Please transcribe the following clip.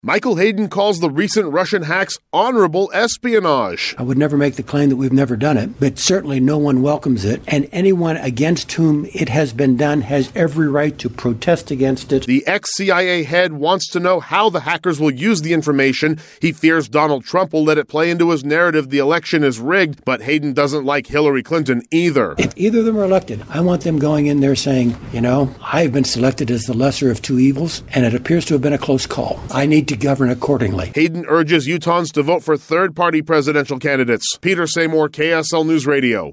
Michael Hayden calls the recent Russian hacks honorable espionage. I would never make the claim that we've never done it, but certainly no one welcomes it, and anyone against whom it has been done has every right to protest against it. The ex-CIA head wants to know how the hackers will use the information. He fears Donald Trump will let it play into his narrative the election is rigged, but Hayden doesn't like Hillary Clinton either. If either of them are elected, I want them going in there saying, I've been selected as the lesser of two evils, and it appears to have been a close call. I need to govern accordingly. Hayden urges Utahns to vote for third-party presidential candidates. Peter Seymour, KSL News Radio.